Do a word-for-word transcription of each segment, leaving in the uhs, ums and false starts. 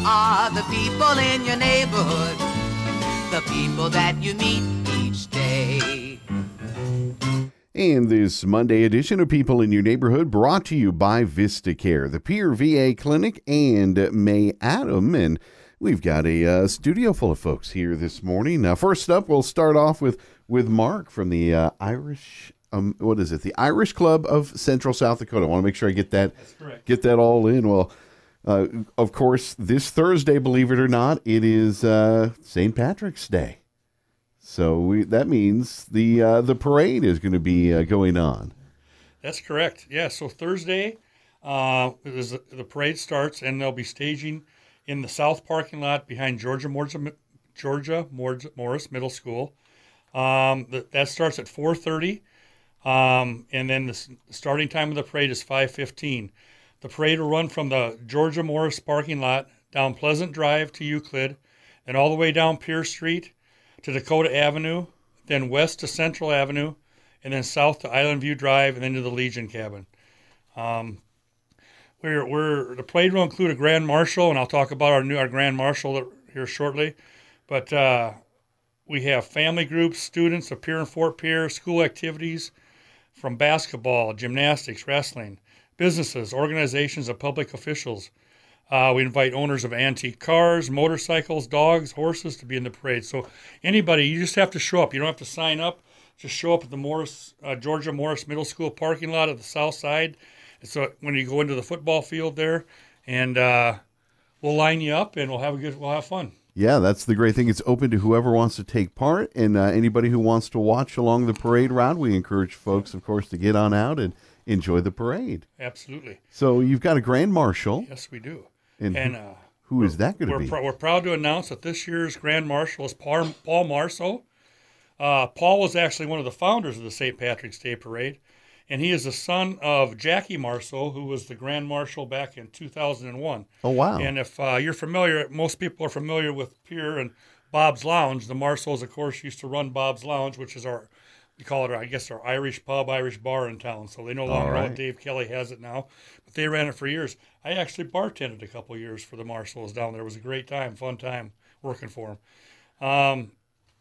are the people in your neighborhood, the people that you meet each day. And this Monday edition of People in Your Neighborhood brought to you by VistaCare, the Peer V A Clinic, and May Adam. And we've got a uh, studio full of folks here this morning. Now, first up, we'll start off with, with Mark from the uh, Irish, um, what is it, the Irish Club of Central South Dakota. I want to make sure I get that, get that all in. Well, uh, of course, this Thursday, believe it or not, it is uh, Saint Patrick's Day. So we, that means the uh, the parade is going to be uh, going on. That's correct. Yeah. So Thursday, uh, is the, the parade starts, and they'll be staging in the south parking lot behind Georgia Morris, Georgia Morris Middle School. Um, the, that starts at four thirty, um, and then the starting time of the parade is five fifteen. The parade will run from the Georgia Morris parking lot down Pleasant Drive to Euclid, and all the way down Pierce Street to Dakota Avenue, then west to Central Avenue, and then south to Island View Drive, and then to the Legion Cabin. Um, we're, we're, the parade will include a Grand Marshal, and I'll talk about our new our Grand Marshal here shortly. But uh, we have family groups, students of Pierre and Fort Pierre, school activities from basketball, gymnastics, wrestling, businesses, organizations, and public officials. Uh, we invite owners of antique cars, motorcycles, dogs, horses to be in the parade. So anybody, you just have to show up. You don't have to sign up. Just show up at the Morris, uh, Georgia Morris Middle School parking lot at the south side. And so when you go into the football field there, and uh, we'll line you up, and we'll have a good, we'll have fun. Yeah, that's the great thing. It's open to whoever wants to take part, and uh, anybody who wants to watch along the parade route. We encourage folks, of course, to get on out and enjoy the parade. Absolutely. So you've got a Grand Marshal. Yes, we do. And, and uh, who is that going to be? Pr- we're proud to announce that this year's Grand Marshal is Paul, Paul Marceau. Uh, Paul was actually one of the founders of the Saint Patrick's Day Parade, and he is the son of Jackie Marceau, who was the Grand Marshal back in two thousand one. Oh, wow. And if uh, you're familiar, most people are familiar with Pierre and Bob's Lounge. The Marceaus, of course, used to run Bob's Lounge, which is our, we call it, I guess, our Irish pub, Irish bar in town. So they no longer right. own it. Dave Kelly has it now. But they ran it for years. I actually bartended a couple years for the Marceaus down there. It was a great time, fun time working for them. Um,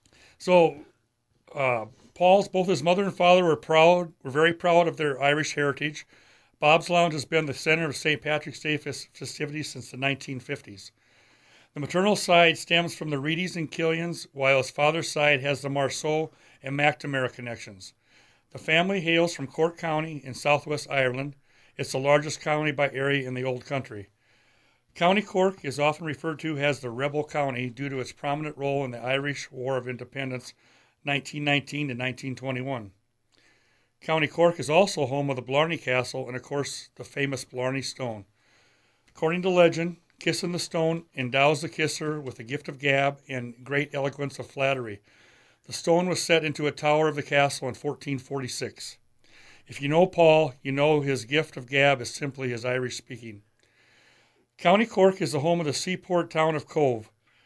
so uh, Paul's, both his mother and father were proud, were very proud of their Irish heritage. Bob's Lounge has been the center of Saint Patrick's Day festivities since the nineteen fifties. The maternal side stems from the Reedies and Killians, while his father's side has the Marceau and McNamara connections. The family hails from Cork County in southwest Ireland. It's the largest county by area in the Old Country. County Cork is often referred to as the Rebel County due to its prominent role in the Irish War of Independence, nineteen nineteen to nineteen twenty-one. County Cork is also home of the Blarney Castle and, of course, the famous Blarney Stone. According to legend, Kissin' the Stone endows the kisser with the gift of gab and great eloquence of flattery. The stone was set into a tower of the castle in fourteen forty-six. If you know Paul, you know his gift of gab is simply his Irish speaking. County Cork is the home of the seaport town of Cove.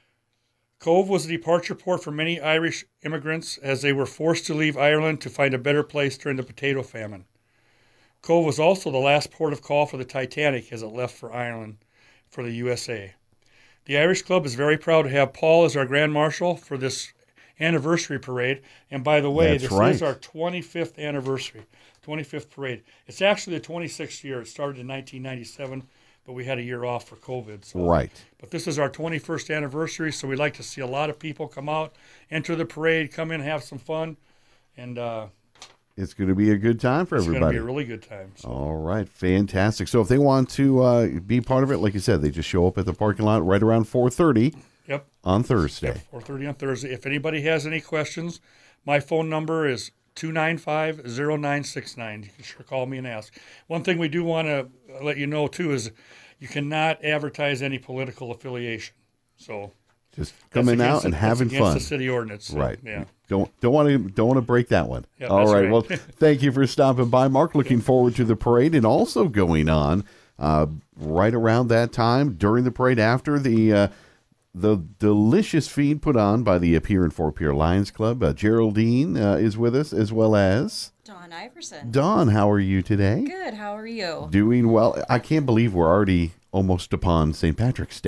Cove was a departure port for many Irish immigrants as they were forced to leave Ireland to find a better place during the potato famine. Cove was also the last port of call for the Titanic as it left for Ireland for the U S A. The Irish Club is very proud to have Paul as our Grand Marshal for this anniversary parade. And by the way, That's this right. is our twenty-fifth anniversary, twenty-fifth parade. It's actually the twenty-sixth year. It started in nineteen ninety-seven, but we had a year off for COVID. So. Right. But this is our twenty-first anniversary, so we'd like to see a lot of people come out, enter the parade, come in, have some fun, and uh, it's going to be a good time for it's everybody. It's going to be a really good time. So. All right, fantastic. So if they want to uh, be part of it, like you said, they just show up at the parking lot right around four thirty. Yep. On Thursday. Yep, four thirty on Thursday. If anybody has any questions, my phone number is two nine five, zero nine six nine. You can sure call me and ask. One thing we do want to let you know, too, is you cannot advertise any political affiliation. So just coming out and the, having against fun. the city ordinance. So, right. Yeah. Don't don't want to don't want to break that one. Yep, All right. right. Well, thank you for stopping by, Mark. Looking forward to the parade, and also going on uh, right around that time during the parade after the uh, the delicious feed put on by the Pierre and Fort Pierre Lions Club. Uh, Geraldine uh, is with us, as well as Dawn Iverson. Dawn, how are you today? Good. How are you? Doing well. I can't believe we're already almost upon Saint Patrick's Day.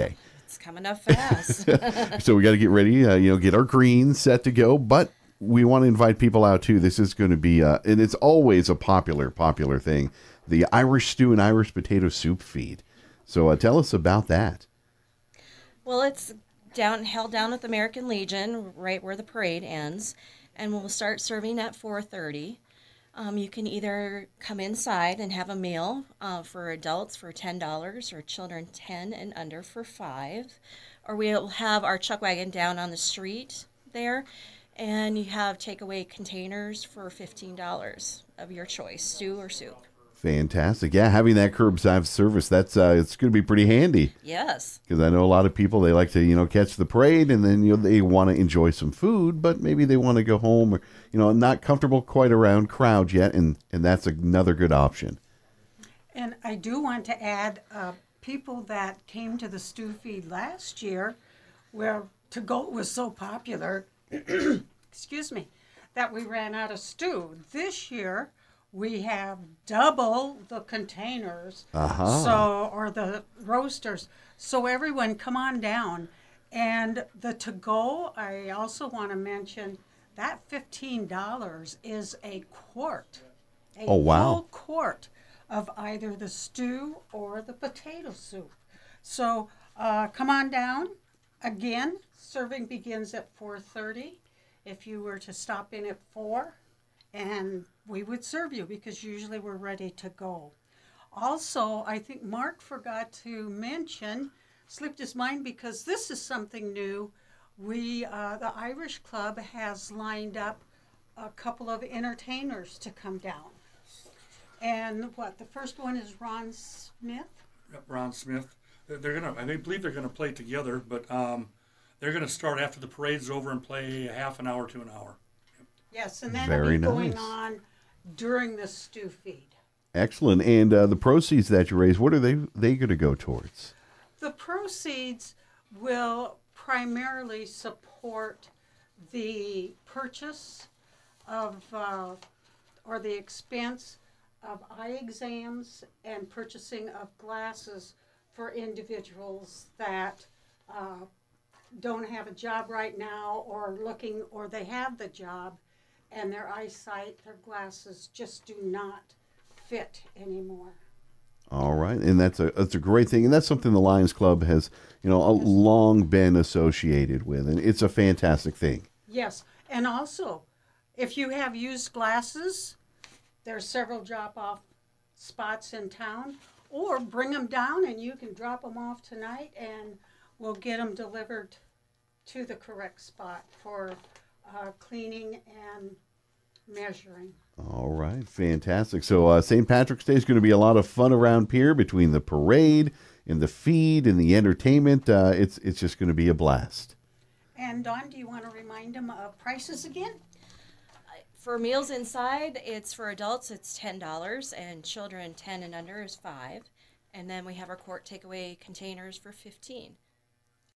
It's coming up fast. So we got to get ready, uh, you know, get our greens set to go. But we want to invite people out too. This is going to be, uh, and it's always a popular, popular thing, the Irish stew and Irish potato soup feed. So uh, tell us about that. Well, it's down held down at the American Legion, right where the parade ends, and we'll start serving at four thirty. Um, you can either come inside and have a meal uh, for adults for ten dollars or children ten and under for five, or we'll have our chuck wagon down on the street there, and you have takeaway containers for fifteen dollars of your choice, stew or soup. Fantastic. Yeah, having that curbside service, that's uh, it's going to be pretty handy. Yes. Because I know a lot of people, they like to, you know, catch the parade and then, you know, they want to enjoy some food, but maybe they want to go home or, you know, not comfortable quite around crowds yet, and, and that's another good option. And I do want to add, uh, people that came to the stew feed last year, where to go was so popular, excuse me, that we ran out of stew. This year, we have double the containers, Aha. so or the roasters. So everyone, come on down. And the to-go, I also want to mention that fifteen dollars is a quart, a Oh, wow. full quart of either the stew or the potato soup. So uh, come on down. Again, serving begins at four thirty. If you were to stop in at four, and we would serve you because usually we're ready to go. Also, I think Mark forgot to mention, slipped his mind because this is something new. We, uh, the Irish Club has lined up a couple of entertainers to come down. And what, the first one is Ron Smith? Yep, Ron Smith. They're, they're gonna. I believe they're gonna play together, but um, they're gonna start after the parade's over and play a half an hour to an hour. Yes, and that'll Very be going nice. on during the stew feed. Excellent. And uh, the proceeds that you raise, what are they they going to go towards? The proceeds will primarily support the purchase of, uh, or the expense of eye exams and purchasing of glasses for individuals that uh, don't have a job right now or looking, or they have the job and their eyesight, their glasses just do not fit anymore. All right, and that's a that's a great thing, and that's something the Lions Club has, you know, a long been associated with, and it's a fantastic thing. Yes, and also, if you have used glasses, there's several drop-off spots in town, or bring them down and you can drop them off tonight, and we'll get them delivered to the correct spot for uh, cleaning and measuring. All right, fantastic. So uh, Saint Patrick's Day is going to be a lot of fun around here between the parade and the feed and the entertainment. Uh, it's it's just going to be a blast. And Dawn, do you want to remind them of prices again? For meals inside, it's for adults, it's ten dollars, and children ten and under is five. And then we have our quart takeaway containers for fifteen dollars.